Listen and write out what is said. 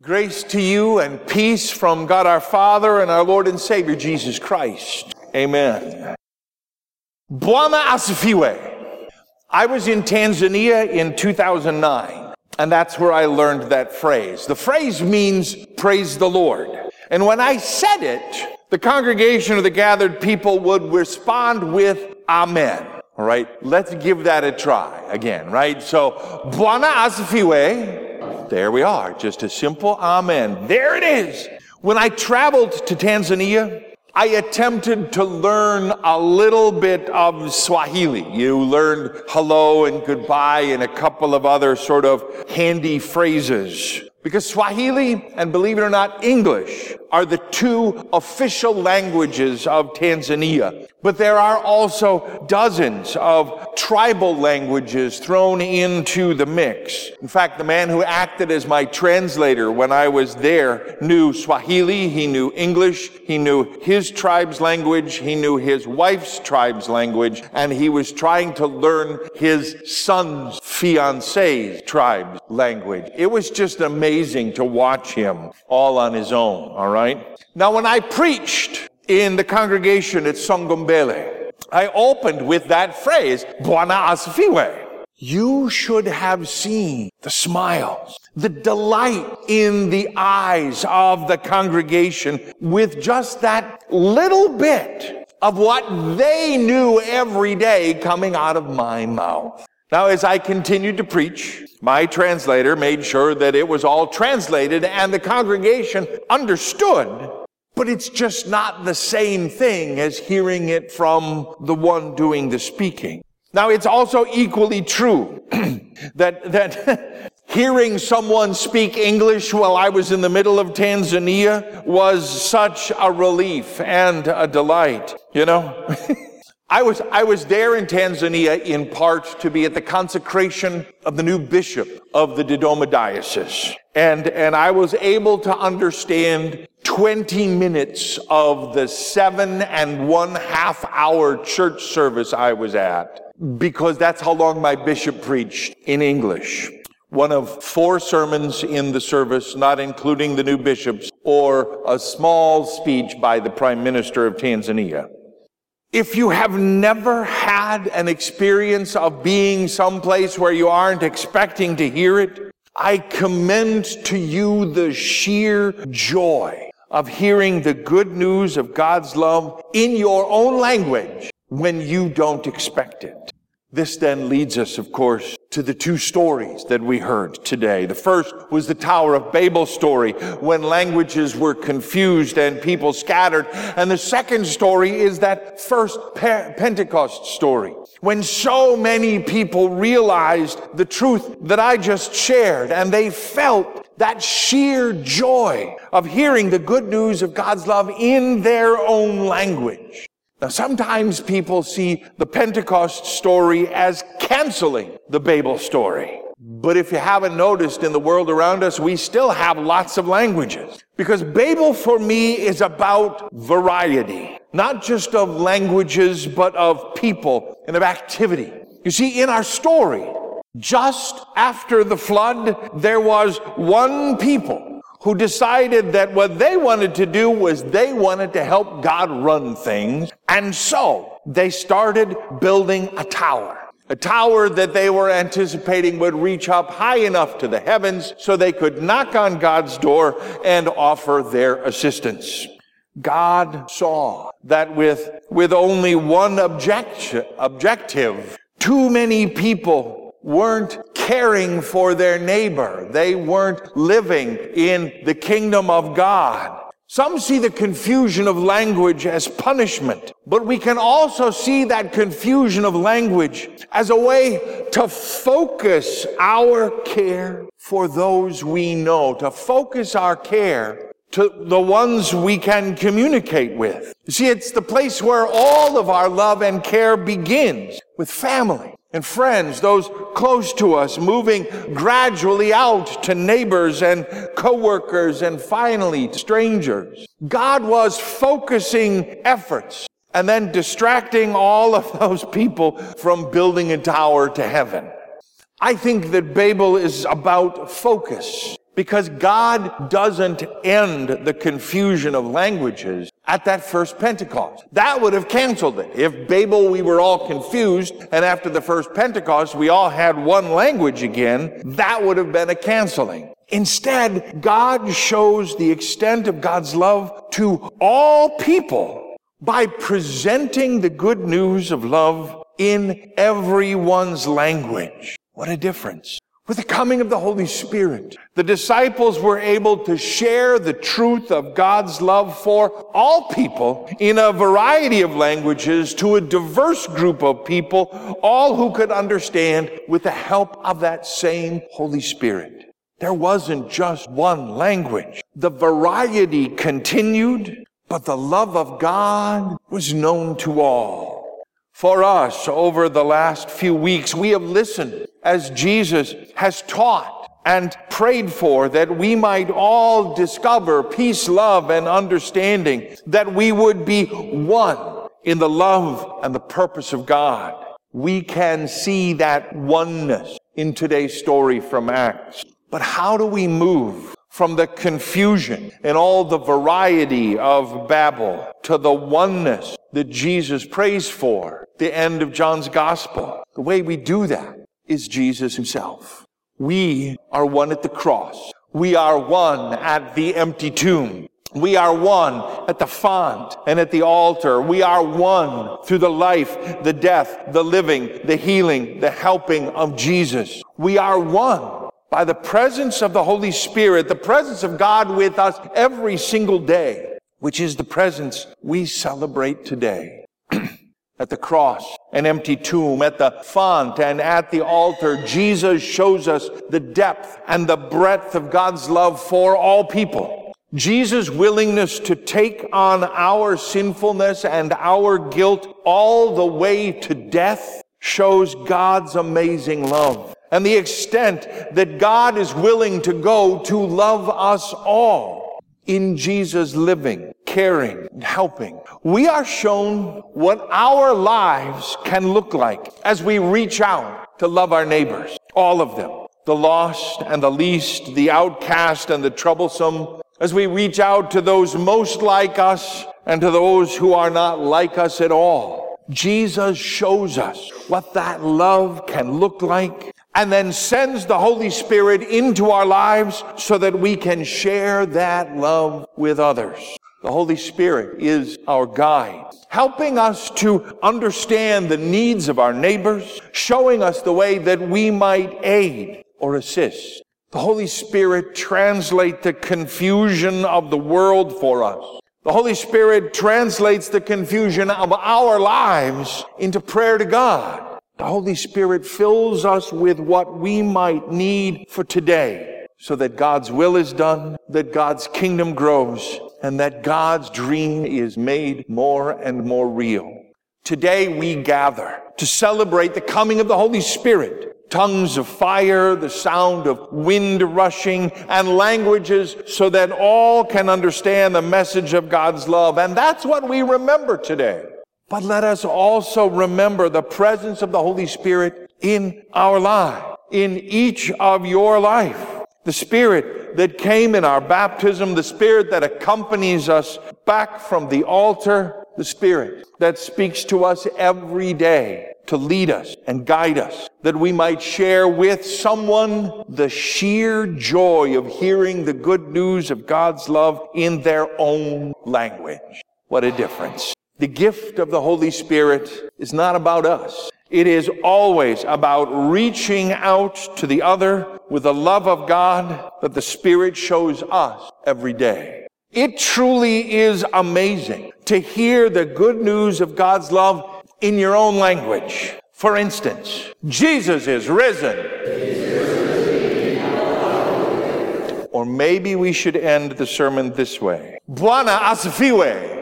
Grace to you and peace from God our Father and our Lord and Savior Jesus Christ. Amen. Bwana asifiwe. I was in Tanzania in 2009, and that's where I learned that phrase. The phrase means praise the Lord. And when I said it, the congregation of the gathered people would respond with Amen. All right, let's give that a try again, right? So, Bwana asifiwe. There we are, just a simple amen. There it is. When I traveled to Tanzania, I attempted to learn a little bit of Swahili. You learned hello and goodbye and a couple of other sort of handy phrases. Because Swahili and, believe it or not, English are the two official languages of Tanzania. But there are also dozens of tribal languages thrown into the mix. In fact, the man who acted as my translator when I was there knew Swahili, he knew English, he knew his tribe's language, he knew his wife's tribe's language, and he was trying to learn his son's fiance's tribe's language. It was just amazing to watch him all on his own, all right? Now, when I preached in the congregation at Songombele, I opened with that phrase, Bwana asifiwe. You should have seen the smiles, the delight in the eyes of the congregation with just that little bit of what they knew every day coming out of my mouth. Now, as I continued to preach, my translator made sure that it was all translated and the congregation understood. But it's just not the same thing as hearing it from the one doing the speaking. Now, it's also equally true that hearing someone speak English while I was in the middle of Tanzania was such a relief and a delight, you know. I was there in Tanzania in part to be at the consecration of the new bishop of the Dodoma diocese. And I was able to understand 20 minutes of the 7.5 hour church service I was at, because that's how long my bishop preached in English. One of 4 sermons in the service, not including the new bishops, or a small speech by the Prime Minister of Tanzania. If you have never had an experience of being someplace where you aren't expecting to hear it, I commend to you the sheer joy of hearing the good news of God's love in your own language when you don't expect it. This then leads us, of course, to the 2 stories that we heard today. The first was the Tower of Babel story, when languages were confused and people scattered. And the second story is that first Pentecost story, when so many people realized the truth that I just shared, and they felt that sheer joy of hearing the good news of God's love in their own language. Now, sometimes people see the Pentecost story as canceling the Babel story. But if you haven't noticed, in the world around us, we still have lots of languages. Because Babel, for me, is about variety. Not just of languages, but of people and of activity. You see, in our story, just after the flood, there was one people who decided that what they wanted to do was they wanted to help God run things. And so they started building a tower that they were anticipating would reach up high enough to the heavens so they could knock on God's door and offer their assistance. God saw that with only one objective, too many people weren't caring for their neighbor. They weren't living in the kingdom of God. Some see the confusion of language as punishment, but we can also see that confusion of language as a way to focus our care for those we know, to focus our care to the ones we can communicate with. You see, it's the place where all of our love and care begins, with family and friends, those close to us, moving gradually out to neighbors and coworkers and finally to strangers. God was focusing efforts and then distracting all of those people from building a tower to heaven. I think that Babel is about focus. Because God doesn't end the confusion of languages at that first Pentecost. That would have canceled it. If Babel, we were all confused, and after the first Pentecost, we all had one language again, that would have been a canceling. Instead, God shows the extent of God's love to all people by presenting the good news of love in everyone's language. What a difference. With the coming of the Holy Spirit, the disciples were able to share the truth of God's love for all people in a variety of languages to a diverse group of people, all who could understand with the help of that same Holy Spirit. There wasn't just one language. The variety continued, but the love of God was known to all. For us, over the last few weeks, we have listened as Jesus has taught and prayed for that we might all discover peace, love, and understanding, that we would be one in the love and the purpose of God. We can see that oneness in today's story from Acts. But how do we move from the confusion and all the variety of Babel to the oneness that Jesus prays for, the end of John's gospel? The way we do that is Jesus himself. We are one at the cross. We are one at the empty tomb. We are one at the font and at the altar. We are one through the life, the death, the living, the healing, the helping of Jesus. We are one by the presence of the Holy Spirit, the presence of God with us every single day, which is the presence we celebrate today. At the cross, an empty tomb, at the font and at the altar, Jesus shows us the depth and the breadth of God's love for all people. Jesus' willingness to take on our sinfulness and our guilt all the way to death shows God's amazing love and the extent that God is willing to go to love us all in Jesus' living, caring, and helping. We are shown what our lives can look like as we reach out to love our neighbors, all of them, the lost and the least, the outcast and the troublesome, as we reach out to those most like us and to those who are not like us at all. Jesus shows us what that love can look like and then sends the Holy Spirit into our lives so that we can share that love with others. The Holy Spirit is our guide, helping us to understand the needs of our neighbors, showing us the way that we might aid or assist. The Holy Spirit translates the confusion of the world for us. The Holy Spirit translates the confusion of our lives into prayer to God. The Holy Spirit fills us with what we might need for today so that God's will is done, that God's kingdom grows, and that God's dream is made more and more real. Today we gather to celebrate the coming of the Holy Spirit. Tongues of fire, the sound of wind rushing, and languages so that all can understand the message of God's love. And that's what we remember today. But let us also remember the presence of the Holy Spirit in our life, in each of your life. The Spirit that came in our baptism, the Spirit that accompanies us back from the altar, the Spirit that speaks to us every day to lead us and guide us, that we might share with someone the sheer joy of hearing the good news of God's love in their own language. What a difference. The gift of the Holy Spirit is not about us. It is always about reaching out to the other with the love of God that the Spirit shows us every day. It truly is amazing to hear the good news of God's love in your own language. For instance, Jesus is risen. Or maybe we should end the sermon this way. Bwana asifiwe.